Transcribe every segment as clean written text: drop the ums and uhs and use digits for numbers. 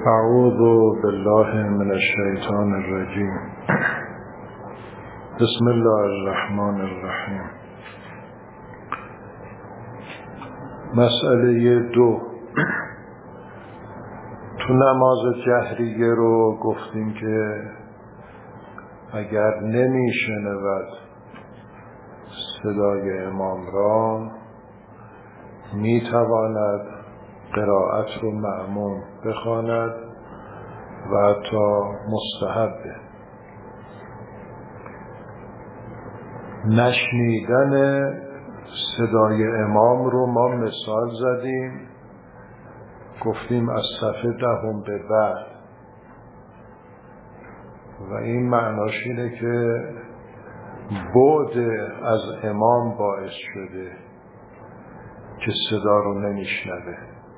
اعوذ بالله من الشیطان الرجیم. بسم الله الرحمن الرحیم. مسئله 2 تو نماز جهریه رو گفتیم که اگر نمیشنود صدای امام را میتواند قرائت رو مأموم بخواند و حتی مستحبه. نشنیدن صدای امام رو ما مثال زدیم، گفتیم از صفحه 10 به بعد، و این معناش اینه که بعد از امام باعث شده که صدا رو نمیشنوه.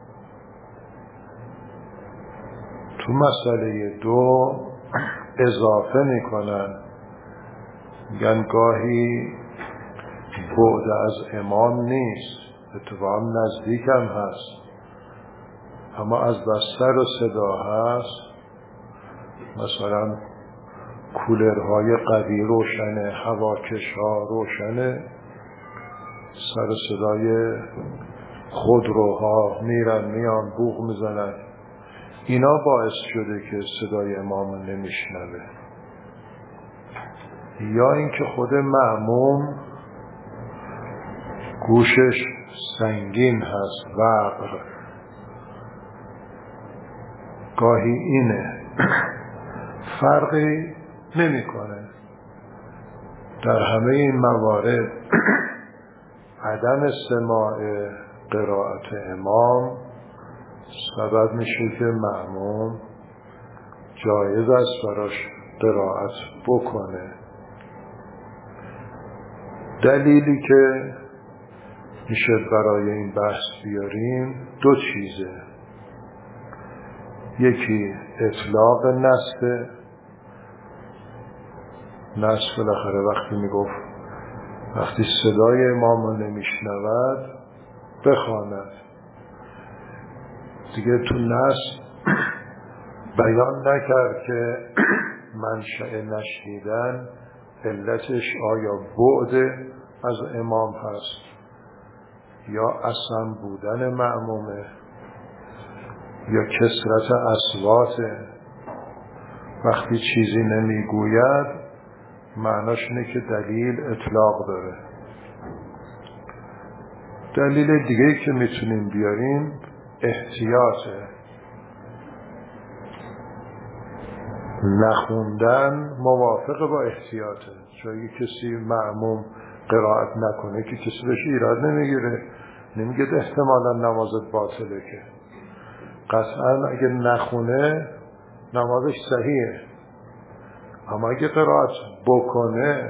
تو مسئله 2 اضافه میکنن، میگن گاهی بعد از امام نیست، اتفاقا نزدیک هم هست، اما از بس سر و صدا هست. مثلا کولرهای قوی روشنه، هواکش‌ها روشنه، سر و صدای خودروها میرن میان بوق میزنن، اینا باعث شده که صدای امام نمیشنوه. یا اینکه خود مأموم گوشش سنگین هست، وقر، گاهی اینه، فرقی نمیکنه. در همه این موارد عدم سماع قرائت امام سبب میشه که مأموم جایز است براش قرائت بکنه. دلیلی که میشه برای این بحث بیاریم 2 چیزه. یکی اطلاق نص بالاخره وقتی میگفت وقتی صدای امام رو نمیشنود بخواند، دیگه تو نص بیان نکرد که منشأ نشنیدن علتش آیا بعد از امام هست یا اصلا بودن مأمومه یا کثرت اصواته. وقتی چیزی نمیگوید معناش اینه که دلیل اطلاق داره. دلیل دیگه‌ای که میتونیم بیاریم احتیاطه. نخوندن موافق با احتیاطه. جایی کسی مأموم قرائت نکنه که کسی بهش ایراد نمیگیره، نمیگه احتمالا نمازت باطله، که قطعا اگه نخونه نمازش صحیحه. اما اگه قرائت بکنه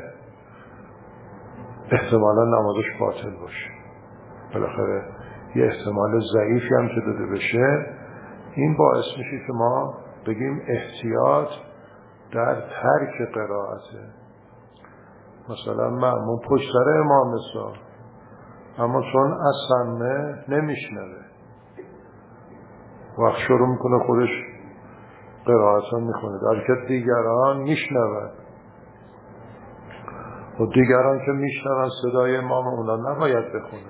احتمالا نمازش باطل باشه. بالاخره یه احتمال ضعیفی هم که داده بشه، این باعث میشه که ما بگیم احتیاط در ترک قرائته. مثلا مأموم پشت سر امام مثال، اما چون اصلا نمیشنوه، وقت شروع میکنه خودش قرائتا میخونه، در که دیگران میشنون و دیگران که میشنون صدای امام اونا نباید بخونه.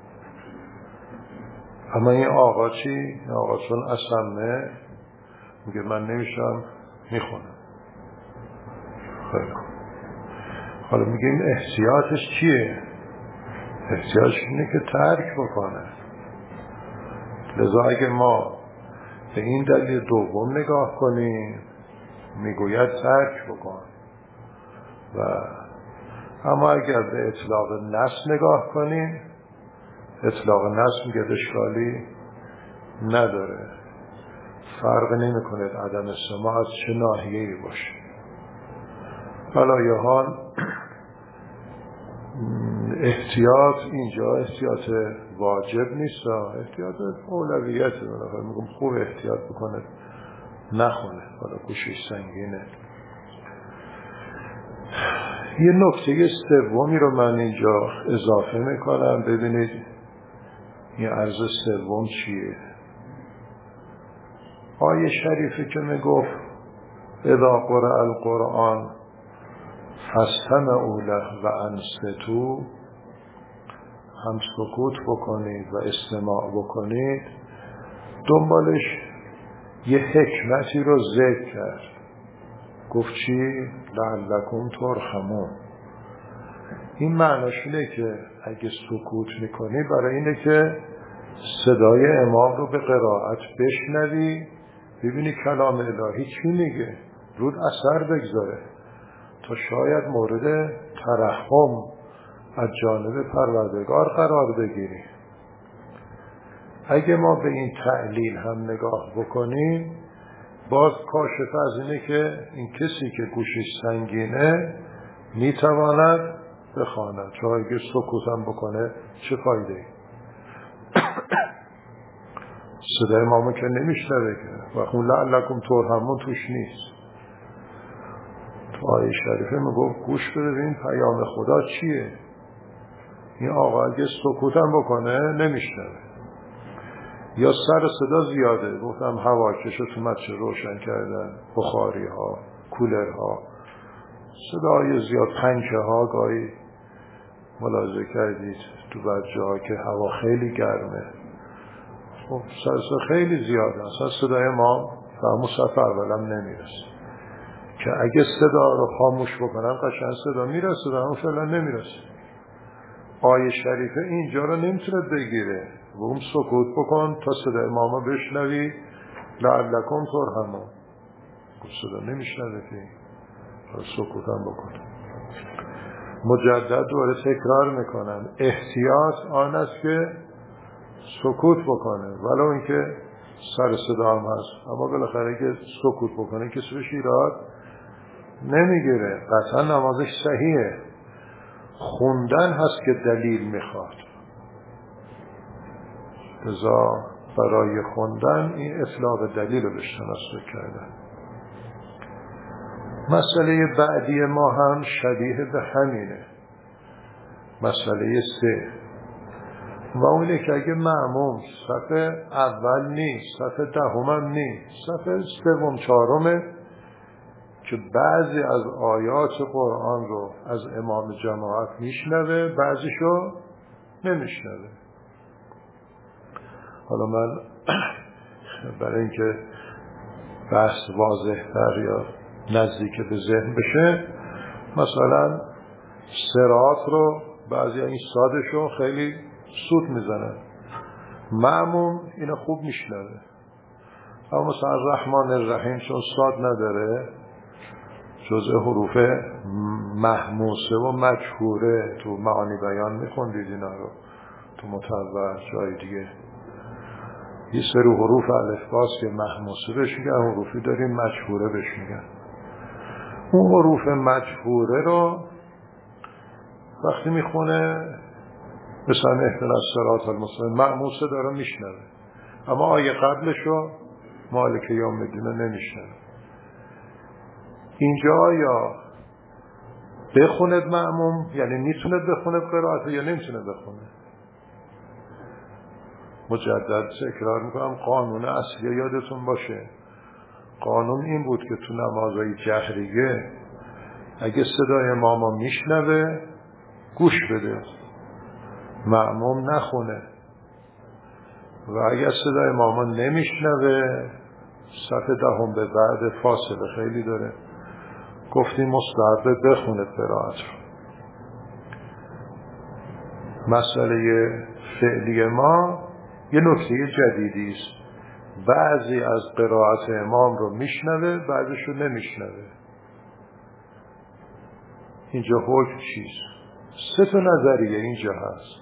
اما این آقا چی؟ این آقا چون اصلا میگه من نمیشنم میخونم. خیلی حالا میگیم احتیاطش چیه؟ احتیاطش اینه که ترک بکنه. لذا اگه ما به این دلیل دوم نگاه کنیم میگوید ترک بکن، و اما اگر به اطلاق نص نگاه کنیم، اطلاق نص میگه اشکالی نداره، فرق نمی کند عدم سماع از چه ناحیه‌ای باشه. حالا یه حال احتیاط اینجا احتیاط واجب نیست، احتیاط اولویته. میگم خوب احتیاط بکنه نخونه، حالا گوشش سنگینه. یه نکته سومی رو من اینجا اضافه میکنم، ببینید این عرض سوم چیه. آیه شریفه که میگفت اذا قرأ القرآن فاستمعوا له و انصتوا، هم سکوت بکنید و استماع بکنید، دنبالش یه حکمتی رو ذکر کرد. گفت چی؟ لعلکم ترحمون. این معناش اینه که اگه سکوت میکنی برای اینه که صدای امام رو به قرائت بشنوی، ببینی کلام الهی چی میگه، رود اثر بگذاره تا شاید مورد ترحم از جانب پروردگار قرار بگیری. اگه ما به این تعلیل هم نگاه بکنیم، باز کاشف از اینه که این کسی که گوشش سنگینه میتواند بخواند، چون اگه سکوت هم بکنه چه فایده ای؟ صدای امامو که نمیشنوه که، و خون لعلکم ترحمون توش نیست. تو آیه شریفه میگفت گوش بده ببین پیام خدا چیه. این آقا اگه سکوت هم بکنه نمیشنوه، یا سر صدا زیاده، گفتم هواکش رو تو مچه روشن کردن، بخاری ها، کولر ها، صدای زیاد، پنکه ها، گاهی ملاحظه کردید تو بچه ها که هوا خیلی گرمه، خب سر خیلی زیاده، اصلا صدای ما فهمو صفحه اولم نمیرسه، که اگه صدا رو خاموش بکنم قشنگ صدا میرسه، اما فعلا نمیرسه. آیه شریفه اینجا رو نمیتونه بگیره و اون سکوت بکن تا صدا امامو بشنوی لعلکم ترحمون. صدا نمیشنوه که سکوت هم بکن. مجدد دوباره تکرار میکنم، احتیاط آن است که سکوت بکنه ولو اینکه سر صدا هم هست، اما بالاخره که سکوت بکنه کسی بهش ایراد نمیگیره، قطعا نمازش صحیحه. خوندن هست که دلیل میخواد، لذا برای خوندن این اطلاق دلیل رو بهش تناسب کردن. مسئله بعدی ما هم شبیه به همینه، مسئله 3، و اونه که اگه مأموم صف اول نیست، صف دهم هم نیست، صف سوم چهارمه، که بعضی از آیات قرآن رو از امام جماعت میشنوه، بعضیشو نمیشنوه. حالا من برای اینکه بحث واضح‌تر یا نزدیک به ذهن بشه، مثلا صراط رو بعضی این صادشو خیلی سود میزنن، مأموم اینو خوب میشنوه. اما مثلا الرحمن الرحیم چون صاد نداره، جزء حروف محموسه و مجهوره، تو معانی بیان میخوندید اینا رو، تو مطوع جای دیگه یه سری حروف الفباس که محموسه بهش میگن، حروفی داریم مجهوره بهش میگن. اون حروف مجهوره رو وقتی میخونه مثلا اهدنا الصراط المستقیم، محموسه داره میشنوه، اما آیه قبلشو مالک یوم الدین نمیشنوه. اینجا یا بخوند مأموم، یعنی میتونه بخونه قرائت یا نمیتونه بخونه. مجدد تکرار میکنم، قانون اصلی یادتون باشه، قانون این بود که تو نمازهای جهریه اگه صدای امامو میشنوه گوش بده، مأموم نخونه، و اگه صدای امامو نمیشنوه صف دهم به بعد فاصله خیلی داره، گفتیم مستحب بخونه قرائت رو. مسئله فعلی ما یه نکته جدیدی است، بعضی از قرائت امام رو میشنوه، بعضیش رو نمیشنوه. اینجا حکم چیست؟ 3 تا نظریه اینجا هست.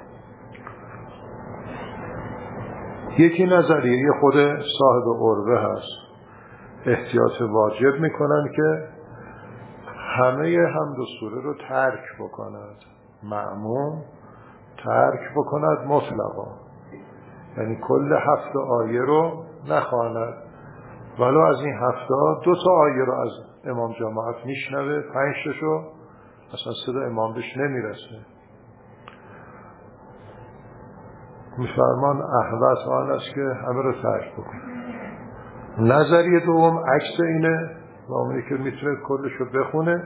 یکی نظریه خود صاحب عروه هست، احتیاط واجب میکنن که همه حمد و سوره رو ترک بکند، مأموم ترک بکند مطلقا، یعنی کل 7 آیه رو نخواند، ولو از این 7 2 تا آیه رو از امام جماعت میشنوه، 5 تاشو اصلا صدا امام بهش نمیرسه. میفرمان احوط آن است که همه رو ترک بکنه. نظریه دوم عکس اینه، اونی که میتونه کلش رو بخونه،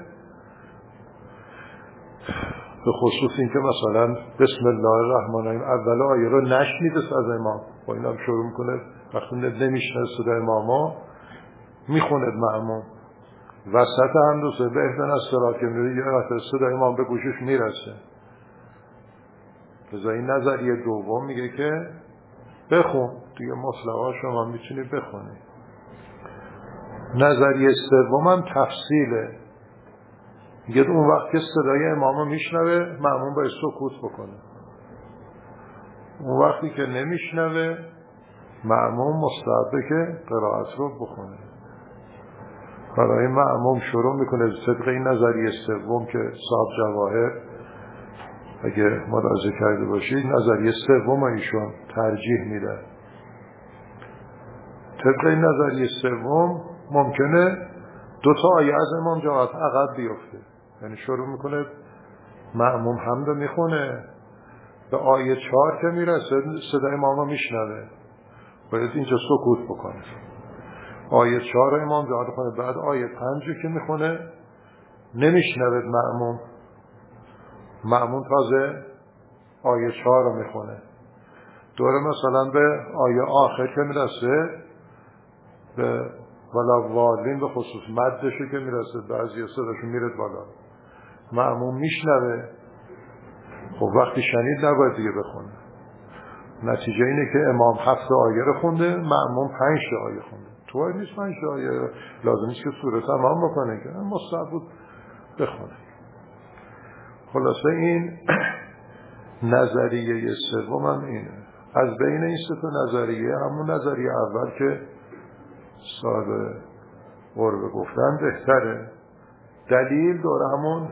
به خصوص این که مثلا بسم الله الرحمن الرحیم اول آیه رو نشنیده از امام، با این هم شروع میکنه، وقتی نمیشنه صدای اماما میخوند مأموم وسط هم دوسته به اهدن از صراط که میره یه وقت صدای امام به گوشش میرسه. لذا این نظریه دوم میگه که بخون دیگه، مطلقا شما میتونی بخونی. نظریه سوم هم تفصیله، میگه اون وقت که صدای امامو میشنوه مأموم باید سکوت بکنه، اون وقتی که نمیشنوه مأموم مستحبه که قرائت رو بخونه. برای مأموم شروع میکنه طبق این نظریه سوم که صاحب جواهر اگه ملاحظه کرده باشید نظریه سوم ایشون ترجیح میده. طبق این نظریه سوم ممکنه 2 آیه از امام جماعت عقب بیفته، یعنی شروع میکنه مأموم حمد میخونه، به آیه 4 که میرسه صدای امامو میشنوه، باید اینجا سکوت بکنه. آیه 4 امام جماعت خونه، بعد آیه 5 که میخونه نمیشنوه مأموم تازه آیه 4 رو میخونه، دوره مثلا به آیه آخر که میرسه به ولا والین به خصوص مدشه که میرسه بعضی صداشون میره بالا، مأموم میشنوه. خب وقتی شنید نباید دیگه بخونه. نتیجه اینه که امام 7 آیه رو خونده، مأموم 5 آیه خونده. تو نیست 5 آیه لازم نیست که سوره تمام بکنه که مستحب بود بخونه. خلاصه این نظریه سوم هم اینه. از بین این 3 نظریه همون نظریه اول که صاحب قربه گفتن بهتره. دلیل داره همون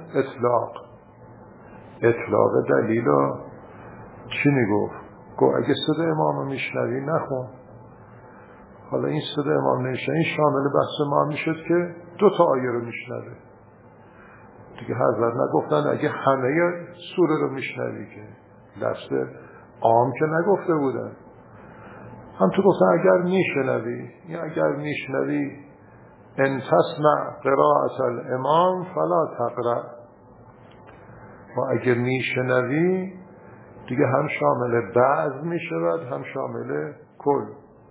اطلاق دلیل رو چی میگفت؟ گفت اگه صدای امام میشنوی نخون. حالا این صدای امام نمیشنوی، این شامل بحث ما میشد که 2 آیه رو میشنوه دیگه. حضرت نگفتن اگه همه سوره رو میشنوی، که لفظ عام که نگفته بودن، هم تو گفتن اگر میشنوی، یا اگر میشنوی ان تسمع قراءة الامام فلا تقرأ، و اگر میشنوی دیگه هم شامل بعض میشود هم شامل کل.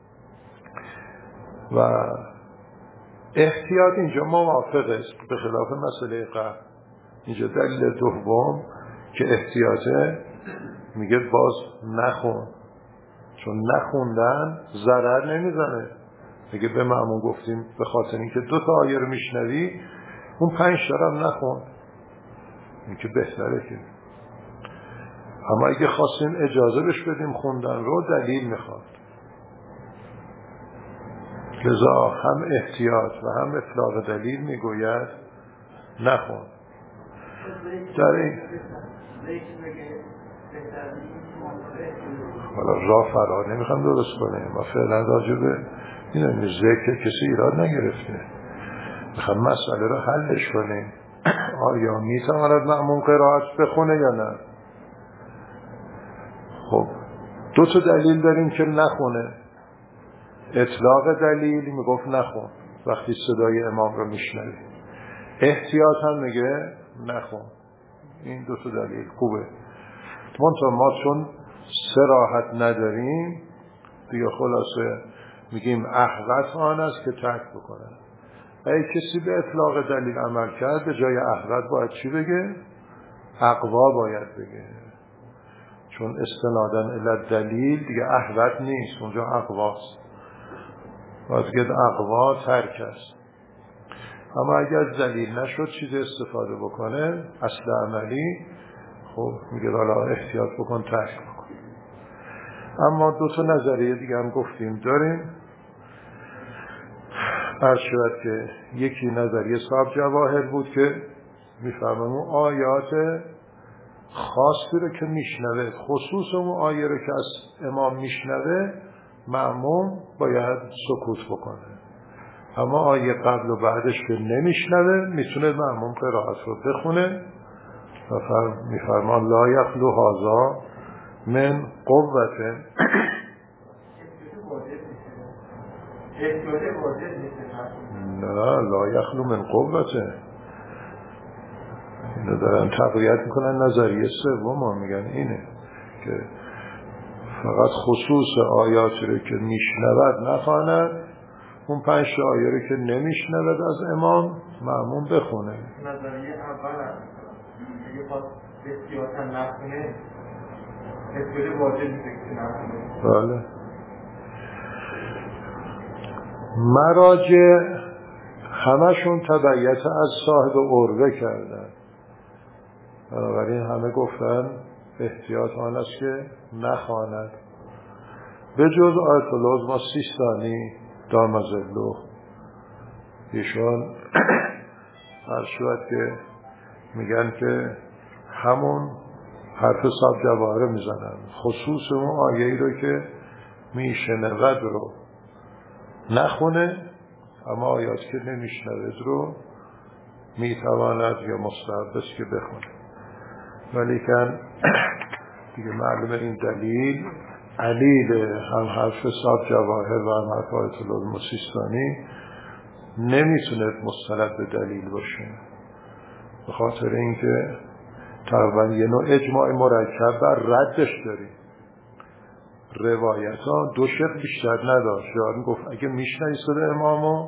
و احتیاط اینجا موافق است به خلاف مسئله قبل. اینجا دلیل دوم که احتیاطه، میگه باز نخون، چون نخوندن ضرر نمیزنه. میگه به مأمون گفتیم به خاطر اینکه 2 آیه رو میشنوی اون 5 هم نخون، این که بهتره که. اما اگه خواستیم اجازه بش بدیم خوندن رو، دلیل میخواد. لذا هم احتیاط و هم اطلاق دلیل میگوید نخون. در این حالا راه فرار نمیخوام درست کنیم، ما فعلا راجع به این ذکر کسی ایراد نگرفته، میخوام مسئله رو حلش کنیم. آیا میتواند مأموم قرائت بخونه یا نه؟ خب 2 دلیل داریم که نخونه. اطلاق دلیل میگفت نخون وقتی صدای امام رو میشنوی، احتیاط هم میگه نخون. این 2 دلیل خوبه. منطقه ما چون صراحت نداریم دیگه خلاصه میگیم احوط آن است که ترک بکنه. اگه کسی به اطلاق دلیل عمل کرد به جای احوط باید چی بگه؟ اقوا باید بگه، چون استنادن الی دلیل دیگه احوط نیست، اونجا اقواست. باید بگه اقوا ترک است. اما اگر دلیل نشد چیز استفاده بکنه اصل عملی، خب میگه حالا احتیاط بکن ترک بکن. اما 2 نظریه دیگه هم گفتیم داریم. عرض شد که یکی نظریه صاحب جواهر بود که میفرمون آیات خاصی رو که میشنوه، خصوص اون آیه رو که از امام میشنوه، مأموم باید سکوت بکنه. اما آیه قبل و بعدش که نمیشنوه میتونه مأموم قرائت رو بخونه. میفرمان لا یخلو هذا من قوة. نه لا یخلو من قوته. اینو دارن تقویت میکنن. نظریه سوم میگن اینه که فقط خصوص آیاتی رو که میشنود نخواند، اون 5 آیه رو که نمیشنود از امام مأموم بخونه. نظریه اول اگه خواست بسیارتر نخونه بسیاری واجب میشه که نخونه. بله. مراجع همشون تبعیت از صاحب عروه کردن، بنابراین همه گفتن احتیاط آن است که نخواند به جز آیت العظمی سیستانی دام ظله. ایشون عرض شد که میگن که همون حرف صاحب جواهره میزنن، خصوص اون آیه‌ای رو که میشنود رو نخونه، اما آیات که نمیشنود رو میتواند یا مستحب است که بخونه. ولیکن دیگه معلومه این دلیل علیل هم حرف صاحب جواهر و هم حرف آیت العظمی سیستانی نمیتونه مستند به دلیل باشه، به خاطر اینکه تقریبا یه نوع اجماع مرکب بر ردش داریم. روایت ها دو شق بیشتر نداشت. یارم گفت اگه میشنوی صدا امامو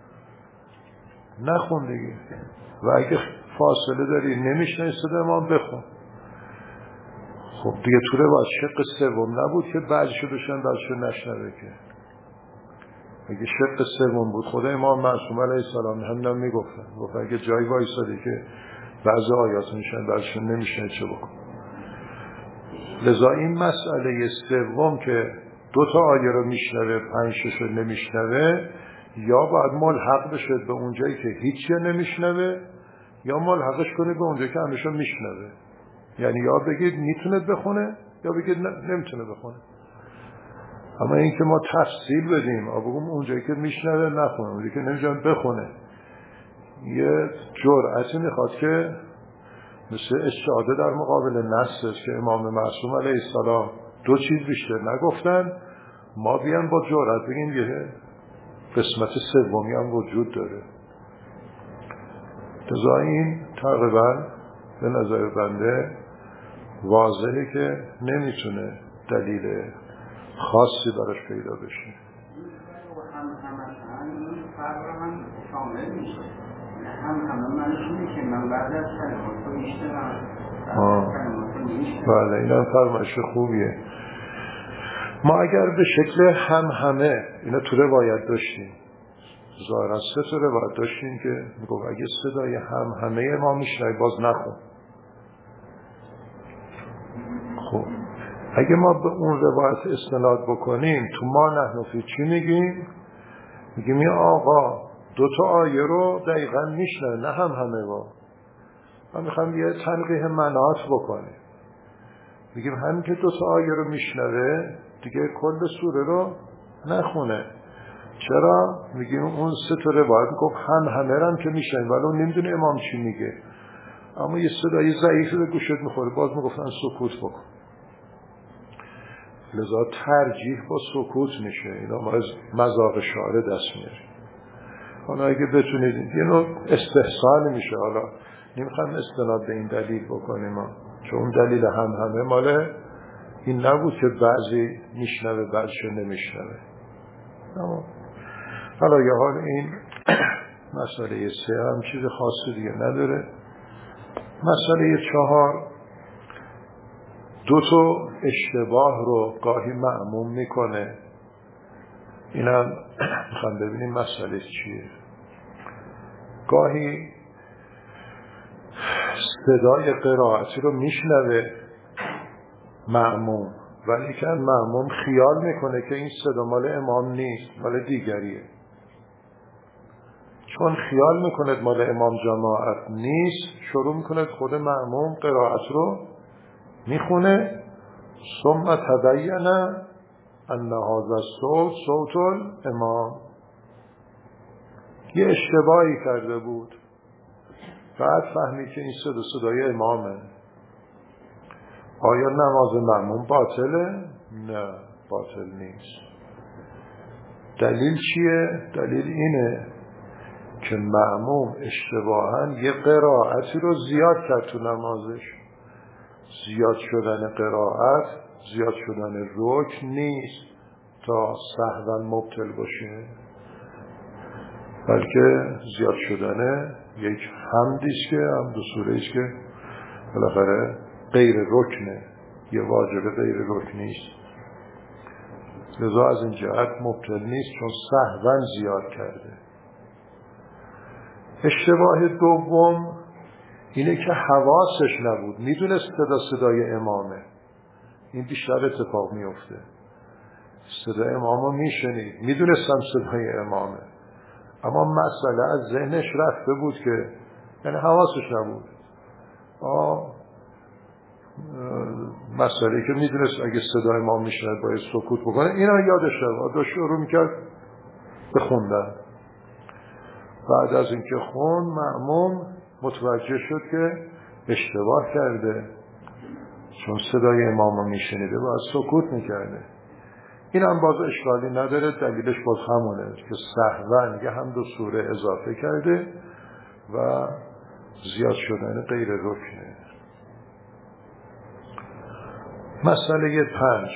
نخون دیگه، و اگه فاصله داری نمیشنوی صدا امام بخون. خب دیگه تو روایت شق سوم نبود که بعضیشو بشن بعضیشو نشنوه. که اگه شق سوم بود خدا امام معصوم علیه السلام هم میگفتن، گفت اگه جایی وایسادی که بعضی آیات میشن بعضیشون نمیشنه چه بکن. لذا این مسئله سوم که 2 آیه رو میشنوه 5 رو نمیشنوه، یا باید ملحق بشه به اونجایی که هیچی نمیشنوه، یا ملحقش کنه به اونجایی که همیشه میشنوه. یعنی یا بگید میتونه بخونه یا بگید نمیتونه بخونه. اما این که ما تفصیل بدیم بگم اونجایی که میشنوه نخونه، اونجایی که نمیشنوه بخونه، یه جرأتی میخواد که مثل استعاده در مقابل نص است که امام معصوم علیه السلام 2 چیز بیشتر نگفتن، ما بیان با جرأت بگیم یه قسمت سومی هم وجود داره. لذا این تقریبا به نظر بنده واضحه که نمیتونه دلیل خاصی براش پیدا بشه. هم شامل میشه، همه منش میشه. من بعد از کلمات رو میشتم بله این هم فرمایش خوبیه. ما اگر به شکل همه اینا تو روایت داشتیم، ظاهرا 3 روایت داشتیم که میگفت اگه صدای همه ما میشنوی باز نخون. خب اگه ما به اون روایت استناد بکنیم تو ما نحن فی چی میگیم؟ میگیم این آقا 2 آیه رو دقیقا میشنوه، نه همه با. ما میخوام یه تنقیح مناط بکنیم، میگیم همین که 2 آیه رو میشنوه دیگه کل سوره رو نخونه. چرا؟ میگیم اون 3 روایت گفت همه رو هم که میشنوه ولی اون نمیدونه امام چی میگه، اما یه صدای ضعیفی به گوشت میخوره باز میگفتن سکوت بکن. لذا ترجیح با سکوت میشه. اینا ما از مذاق شعر دست میاریم. حالا اگه بتونید یه نوع استحسان میشه. حالا نمیخوام استناد به این دلیل بکنیم چون اون دلیل همه ماله این نبود که بعضی میشنوه بعضی نمیشنوه. حالا یه حال این مسئله 3 هم چیز خاصی دیگه نداره. مسئله 4 2 اشتباه رو گاهی مأموم میکنه. اینم میخوام ببینیم مسئله چیه. گاهی صدای قرائتی رو میشنوه مأموم، ولی که مأموم خیال میکنه که این صدا مال امام نیست، مال دیگریه. چون خیال میکند مال امام جماعت نیست، شروع میکند خود مأموم قرائت رو میخونه. ثم تبین ان هذا الصوت صوت الامام. یه اشتباهی کرده بود، بعد فهمید که این صدای امامه. آیا نماز مأموم باطله؟ نه باطل نیست. دلیل چیه؟ دلیل اینه که مأموم اشتباهاً یه قرائتی رو زیاد کرد تو نمازش. زیاد شدن قرائت، زیاد شدن رکن نیست تا سهواً مبطل باشه، بلکه زیاد شدن یک حمدیست که حمد و سوره‌ایست که بالاخره غیر رکنه، یه واجب غیر رکن نیست، لذا از این جهت مبطل نیست چون سهواً زیاد کرده. اشتباه دوم اینه که حواسش نبود، میدونست صدای امامه، این بیشتر اتفاق میفته. صدای امامو میشنید، میدونستم صدای امامه، اما مسئله از ذهنش رفته بود که یعنی حواسش نبود. مسئله که میدونست اگه صدای امام میشنید باید سکوت بکنه، اینا یادش نبود، داشت شروع میکرد بخوندن. بعد از اینکه خون مأموم متوجه شد که اشتباه کرده، چون صدای امامو میشنیده باید سکوت میکرده. این هم باز اشکالی نداره، دلیلش باز همونه که سهواً یه حمد و سوره اضافه کرده و زیاد شدن غیر رکنه. مسئله 5،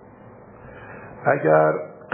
اگر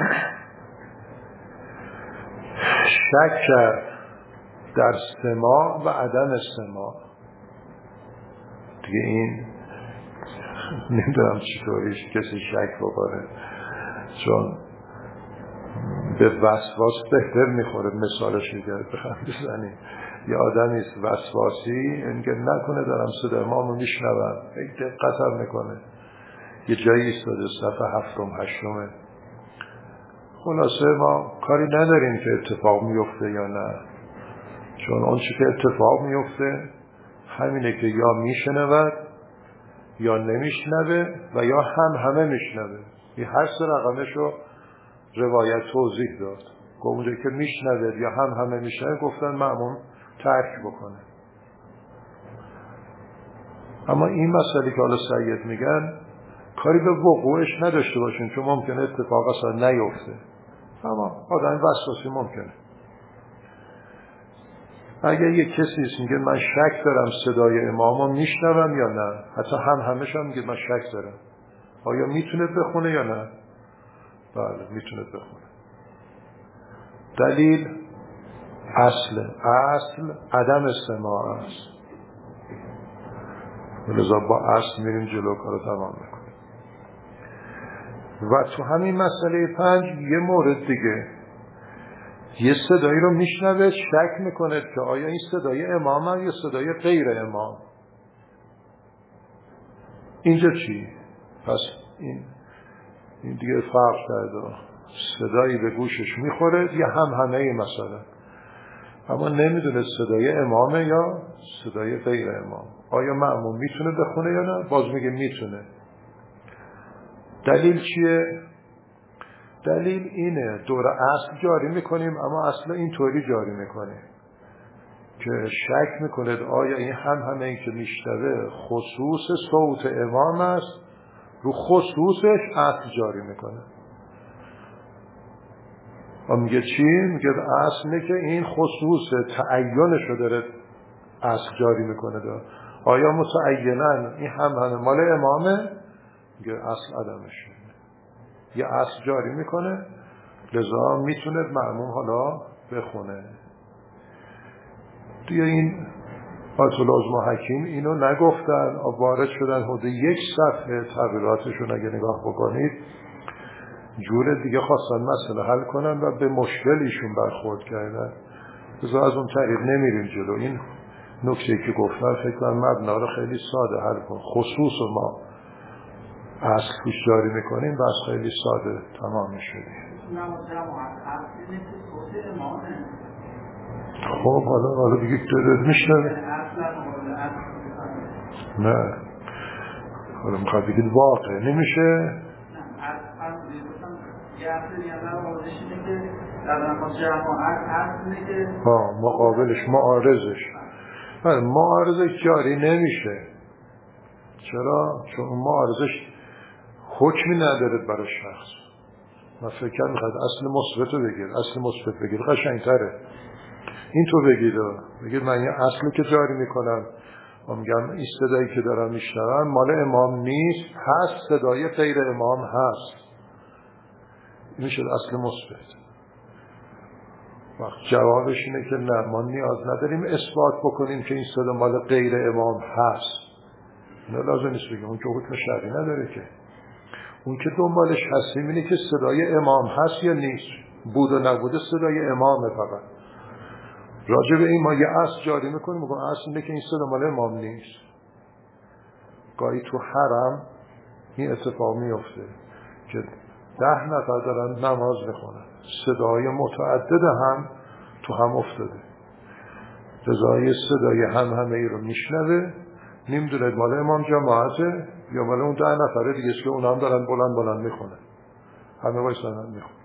شک کرد در سماع و عدم سماع، دیگه این نمیدونم چطوریش کسی شک بکنه، چون به وسواس بهتر میخوره. مثالش میگرد بخوام بزنیم یه آدمیست وسواسی، اینکه نکنه دارم صدا امامو میشنوم، دقت هم میکنه، یه جایی ایستاده صفحه 7م 8م، خلاصه ما کاری نداریم که اتفاق میفته یا نه، چون اون چی که اتفاق میفته همینه که یا میشنود یا نمیشنوه و یا همه میشنوه. این هر سه رقمش رو روایت توضیح داد. اونجایی که میشنوه یا همه میشنوه گفتن مأموم ترک بکنه. اما این مسئله که حالا سید میگن کاری به وقوعش نداشته باشین، چون ممکنه اتفاق اصلا نیفته، اما آدم وسواسی ممکنه. اگر یک کسی است میگه من شک دارم صدای امامو میشنوم یا نه، حتی همش هم میگه من شک دارم، آیا میتونه بخونه یا نه؟ بله میتونه بخونه. دلیل اصل عدم استماع است، لذا با اصل میریم جلو کارو تمام میکنیم. و تو همین مسئله 5 یه مورد دیگه، یه صدایی رو میشنوه شک میکنه که آیا این صدای امامه یا صدای غیر امام. اینجا چی؟ پس این دیگه فرق کرده، صدایی به گوشش میخوره یا همه مثلا، اما نمیدونه صدای امامه یا صدای غیر امام. آیا مأموم میتونه بخونه یا نه؟ باز میگه میتونه. دلیل چیه؟ دلیل اینه دور اصل جاری میکنیم، اما اصل اینطوری جاری میکنیم که شک میکنه آیا این همه این که میشنوه خصوص صوت امام است، رو خصوصش اصل جاری میکنه. و میگه چی؟ میگه اصل اینه که این خصوص تعینش رو داره اصل جاری میکنه داره. آیا متعیناً این همه مال امامه؟ میگه اصل عدمشه، یه اصل جاری میکنه، لذا میتونه مأموم حالا بخونه. دیگه این آیت الله حکیم اینو نگفتن، وارد شدن حدود 1 صفحه تغییراتشون اگه نگاه بکنید جور دیگه خواستن مسئله حل کنن و به مشکلیشون برخورد کردن. لذا از اون طریق نمیریم جلو. این نکته که گفتن فکر کنم مبنا رو خیلی ساده حل کن، خصوص ما اصل توش جاری میکنیم بس خیلی ساده تمام میشه. خب حالا دیگه داره میشنوه، نه حالا میخواد بگید واقع نمیشه. مقابلش معارضش، معارضش جاری نمیشه. چرا؟ چون معارضش حکمی نداره برای شخص، من فکر کنم میخواد اصل مثبت رو بگیر، اصل مثبت بگیر قشنگتره. این تو بگید من یه اصلی که جاری میکنم و میگم این صدایی که دارم میشنوم مال امام نیست، هست صدای غیر امام هست. این میشه اصل مثبت. وقت جوابش اینه که نه، ما نیاز نداریم اثبات بکنیم که این صدا مال غیر امام هست. نه لازم نیست بگیم، اون که حکم شرعی نداره که. اون که دنبالش هستیم اینه که صدای امام هست یا نیست، بود و نبوده صدای امامه. فقط راجع به این ما یه اصل جاری میکنیم، میگم اصل اینه که این صدا مال امام نیست. گاهی تو حرم این اتفاق میفته که 10 نفر دارن نماز میخونن، صدای متعدد هم تو هم افتاده، رضای صدای همه ای رو میشنوه، نمیدونه مال امام جماعته یا مال اون 10 نفره دیگه که اون هم دارن بلند میخونن، همه وایسان هم میخونن.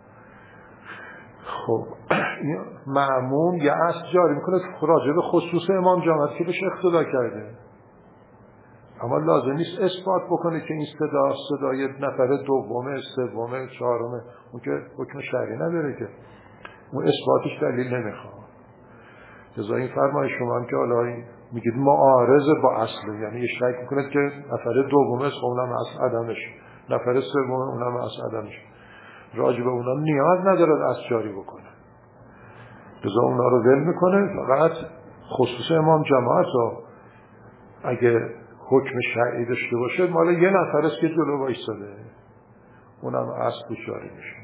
خب مأموم یه اصل جاری میکنه راجع به خصوص امام جماعت که بهش اقتدا کرده، اما لازم نیست اثبات بکنه که این صدای نفر دومه، سومه، چهارمه. اون که حکم شرعی نداره که، اون اثباتش دلیل نمیخواد. لذا این فرمای شما هم که حالا میگید معارض با اصله، یعنی یه شک میکنه که نفر دومه اونم از عدمش، نفر سومه اونم از عدمش، راجع به اونا نیاز نداره اصل جاری بکنه. لذا اونا رو ول میکنه، فقط خصوص امام جماعت رو اگه حکم شرعی داشته باشه مال یه نفر است که جلو وایساده، اونم اصل جاری میشه.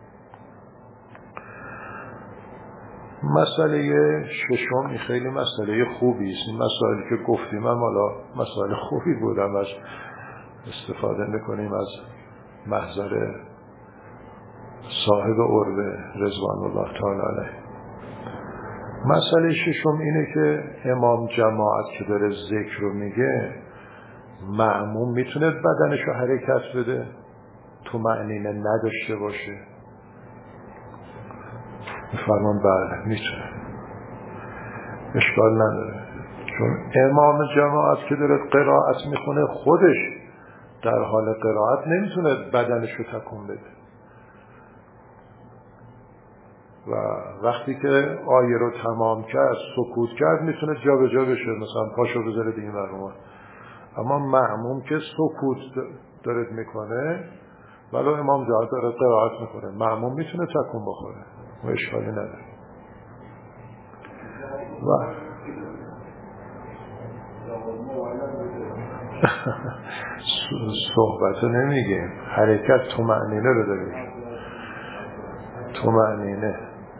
مسئله ششم این خیلی مسئله خوبی است. این مسائلی که گفتیم هم حالا مسائل خوبی بودم، از استفاده میکنیم از محضر صاحب عربه رضوان الله تعالی علیه. مسئله ششم اینه که امام جماعت که داره ذکر رو میگه، مأموم میتونه بدنش رو حرکت بده، طمأنینه نداشته باشه؟ میفرمان بله میتونه، اشکال نداره، چون امام جماعت که داره قرائت میخونه خودش در حال قرائت نمیتونه بدنش رو تکون بده و وقتی که آیه رو تمام کرد سکوت کرد میتونه جا به جا بشه، مثلا پاشو بذاره دیگه مرموم. اما مأموم که سکوت داره میکنه ولو امام جماعت داره قرائت میکنه، مأموم میتونه تکون بخوره و اشکالی نداره. و صحبت نمیگیم، حرکت طمأنینه رو داریم، طمأنینه.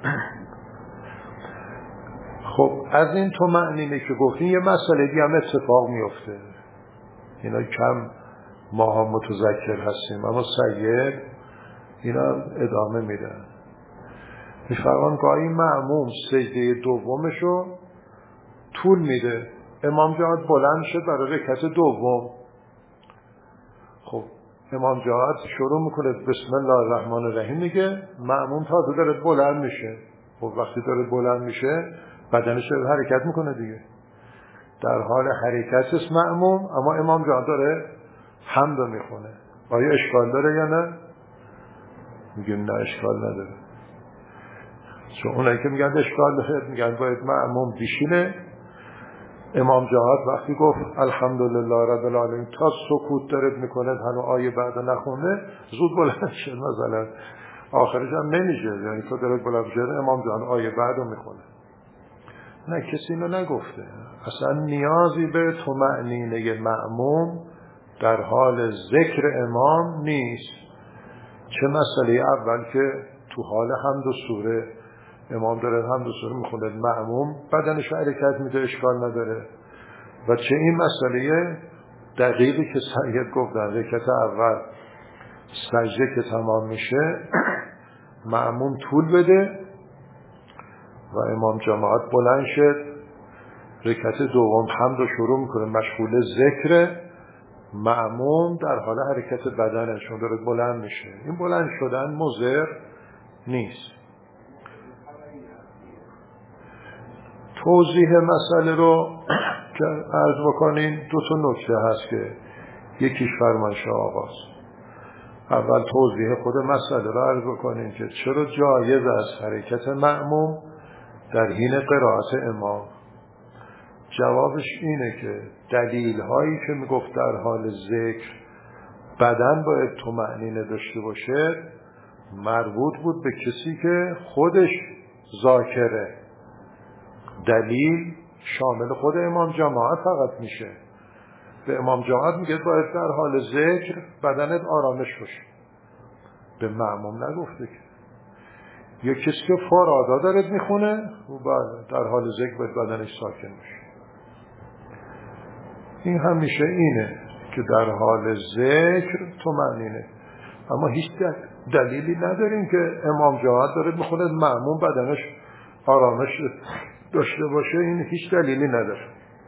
خب از این طمأنینه که گفتیم یه مسئله دیگه هم اتفاق میفته، اینا کم ماها متذکر هستیم اما سید اینا ادامه میدن. میفرمان گاهی مأموم سجده دومشو طول میده، امام جماعت بلند شد برای رکعت دوم. خب امام جماعت شروع میکنه بسم الله الرحمن الرحیم میگه، مأموم تازه داره بلند میشه. خب وقتی داره بلند میشه بدنش رو حرکت میکنه دیگه، در حال حرکت است مأموم، اما امام جماعت داره حمد میخونه. آیا اشکال داره یا نه؟ میگیم نه اشکال نداره، چون اونایی که میگن اشکال داره میگن باید مأموم بیشینه. امام جماعت وقتی گفت الحمدلله رب العالمین تا سکوت داره میکنه، هنو آیه بعد نخونه، زود بلند شد مثلا آخرش هم نمیشه، یعنی تو داره بلند شد امام جماعت آیه بعد میخونه. نه کسی اینو نگفته، اصلا نیازی به طمأنینه مأموم در حال ذکر امام نیست. چه مسئله اول که تو حال حمد و سوره امام داره حمد و سوره میخونه، مأموم بدنش حرکت میده، اشکال نداره. و چه این مسئله دقیقی که سید گفتن رکعت اول سجده که تمام میشه مأموم طول بده و امام جماعت بلند شد، رکعت دوم حمد رو شروع میکنه، مشغول ذکر، مأموم در حال حرکت بدنشون داره بلند میشه. این بلند شدن مضر نیست. توضیح مسئله رو که عرض بکنین، دو تا نکته هست که یکیش فرمان شاه آقاست. اول توضیح خود مسئله را عرض بکنیم که چرا جایز است حرکت مأموم در حین قرائت امام. جوابش اینه که دلیل هایی که میگفت در حال ذکر بدن باید طمأنینه داشته باشه مربوط بود به کسی که خودش ذاکره. دلیل شامل خود امام جماعت فقط میشه. به امام جماعت میگه باید در حال ذکر بدنت آرامش باشه، به مأموم نگفته که. یا کسی که فرادا داره میخونه و در حال ذکر باید بدنش ساکن باشه. این همیشه اینه که در حال ذکر طمأنینه، اما هیچ دلیلی نداریم که امام جماعت داره میخونه مأموم بدنش آرامش داشته باشه. این هیچ دلیلی نداره.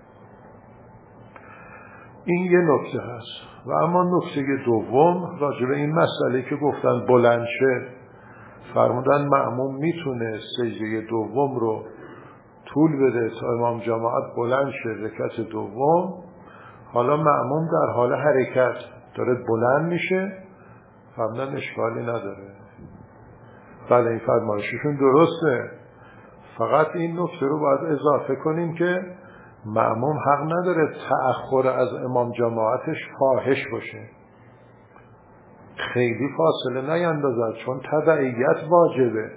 این یه نکته هست. و اما نکته دوم راجع به این مسئله که گفتن بلند شه، فرمودن مأموم میتونه سجده دوم رو طول بده تا امام جماعت بلند شه رکعت دوم. حالا مأموم در حال حرکت داره بلند میشه، فرمودن اشکالی نداره. بله این فرمایششون درسته، فقط این نکته رو باید اضافه کنیم که مأموم حق نداره تأخر از امام جماعتش فاحش باشه، خیلی فاصله نیندازد، چون تبعیت واجبه.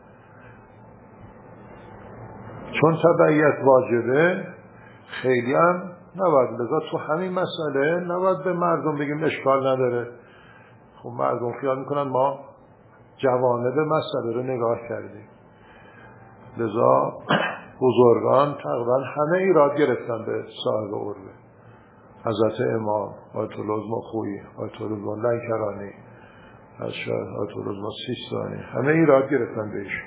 چون تبعیت واجبه خیلی هم نباید. لذا تو همین مسئله نباید به مردم بگیم اشکال نداره. خب مردم خیال میکنن ما جوانب مسئله رو نگاه کردیم. لذا بزرگان تقریبا همه ایراد گرفتن به صاحب عربه. حضرت امام آیت الله مخویی، آیت الله لنکرانی، آیت الله سیستانی، همه ایراد گرفتن بهش.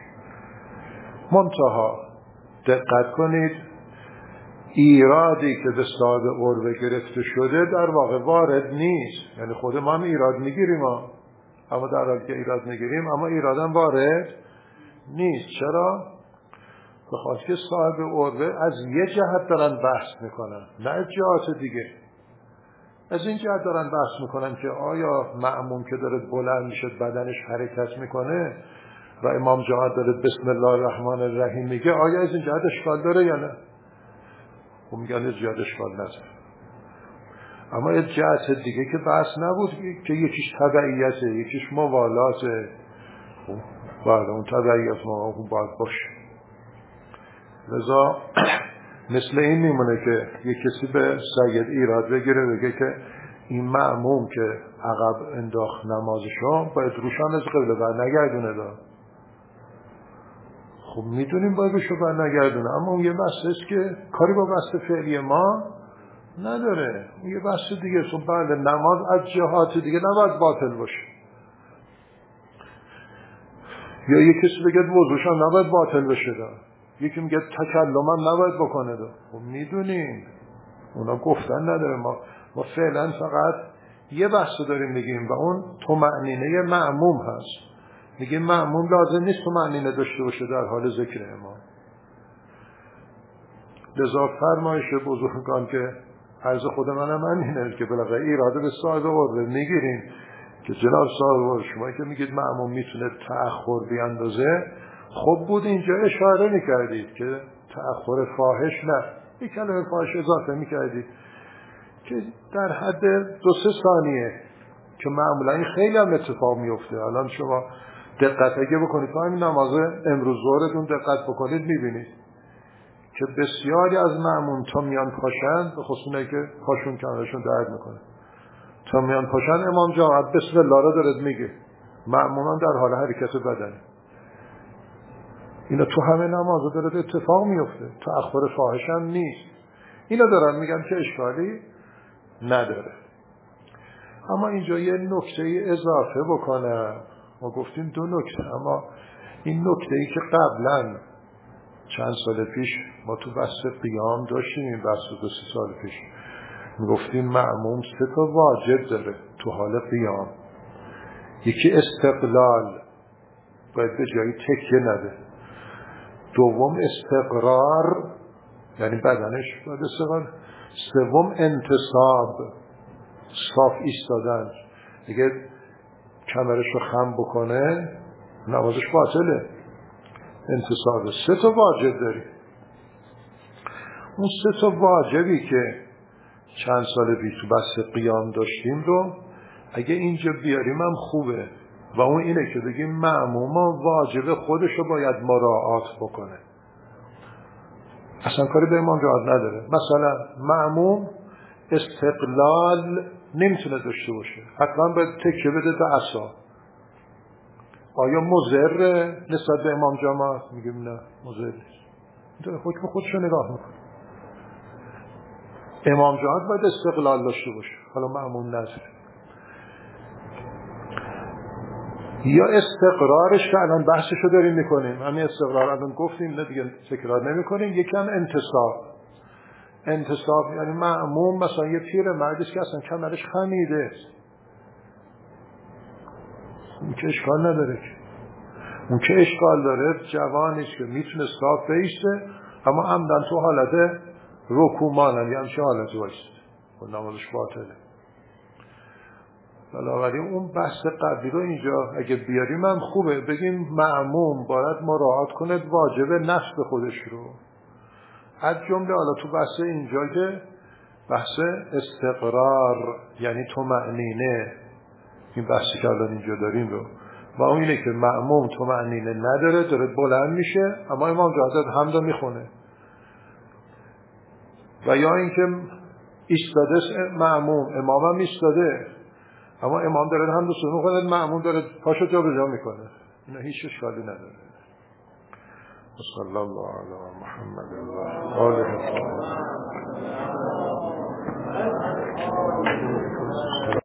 منتها دقت کنید ایرادی که به صاحب عربه گرفته شده در واقع وارد نیست. یعنی خود ما هم ایراد میگیریم اما در حالی که ایراد میگیریم اما ایرادم وارد نیست. چرا؟ بخاطر که صاحب عربه از یه جهت دارن بحث میکنن، نه جهات دیگه. از این جهت دارن بحث میکنن که آیا مأموم که داره بلند میشه بدنش حرکت میکنه و امام جماعت داره بسم الله الرحمن الرحیم میگه، آیا از این جهت اشکال داره یا نه؟ خب میگن از جهت اشکال نداره. اما از جهت دیگه که بحث نبود که یکیش تبعیته یکیش موالاته. بله اون تبعیت ما باید باشه. لذا مثل این میمونه که یک کسی به سید ایراد بگیره بگه که این مأموم که عقب انداخت نمازشو باید روشان از قبله بر نگردونه دا. خب میدونیم باید روشو بر نگردونه، اما اون یه بحثه است که کاری با بحث فعلی ما نداره. اون یه بحث دیگه است. بله نماز از جهات دیگه نباید باطل باشه. یا یک کسی بگه وضوشان نباید باطل بشه دا. یکی میگه تکلم هم نباید بکنه دا. خب میدونیم اونا گفتن نداره. ما فعلا فقط یه بحث داریم میگیم و اون طمأنینه مأموم هست. میگه مأموم لازم نیست طمأنینه داشته باشه در حال ذکر امام. لذا فرمایش بزرگان که عرض خود منم اینه که بالاخره ایراده به صاحب عربه میگیریم که جناب صاحب عربه شما که میگید مأموم میتونه تأخر بیاندازه، خب بود اینجا اشاره میکردید که تأخر فاحش نه، یک کلمه فاحش اضافه میکردید که در حد 2-3 ثانیه که معمولا این خیلی هم اتفاق میفته. الان شما دقت اگه بکنید تو همین نماز امروز ظهرتون دقت بکنید میبینید که بسیاری از مأموم تا میان پاشن، به خصوص که پاشون کمرشون درد میکنه، تا میان پاشن امام جماعت بسم الله را دارد میگه، مأموم هم در حال حرکت بدنه. اینا تو همه نماز دارد اتفاق میفته، تأخر فاحش هم نیست. اینا دارن میگن که اشکالی نداره. اما اینجا یه نکته اضافه بکنم. ما گفتیم 2 نکته، اما این نکته‌ای که قبلا چند سال پیش ما تو بحث قیام داشتیم، این بحث 2-3 سال پیش میگفتیم مأموم 3 تا واجب داره تو حال قیام. یکی استقلال، باید به جایی تکیه نده. دوم استقرار، یعنی بدنش باید استقرار. سوم انتصاب، صاف ایستادن. دیگه کمرش رو خم بکنه نمازش باطله. انتصاب 3 تا واجب داری. اون 3 تا واجبی که چند سال پیش تو بحث قیام داشتیم رو اگه اینجا بیاریم هم خوبه و اون اینه که بگیم مأموم واجب خودش رو باید مراعات بکنه، اصلا کاری به امام جهاد نداره. مثلا مأموم استقلال نمیتونه داشته باشه، حتما باید تکیه بده به عصا. آیا مضر نسبت به امام جماعت؟ میگیم نه، مضر نیست، میتونه حکم خودش رو نگاه میکنه. امام جماعت باید استقلال داشته باشه، حالا مأموم نداره. یا استقرارش که الان بحثشو داریم میکنیم، همین استقرار الان گفتیم، نه دیگه تکرار نمیکنیم. یکم انتصاب یعنی مأموم مثلا یه پیر مردی که اصلا کمرش خمیده، اون که اشکال نداره که. اون که اشکال داره جوانیست که میتونه صاف بیسته اما عمدن تو حالت رکوع مانند یعنی چه حالتی بایسته و نمازش باطله. بنابراین اون بحث قبلی رو اینجا اگه بیاریم هم خوبه، بگیم مأموم باید مراعات کنه واجب نفس خودش رو. از جمله حالا تو بحث اینجا که بحث استقرار یعنی طمأنینه، این بحثی که الان اینجا داریم رو، و اون اینه که مأموم طمأنینه نداره، داره بلند میشه اما امام جهاد حمد میخونه. و یا اینکه ایستاده مأموم، امام هم ایستاده اما امام داره حمد و ثنا میکنه، مأموم داره پاشو جا به جا میکنه، اینا هیچ اشکالی نداره. صلی الله علی محمد و آله.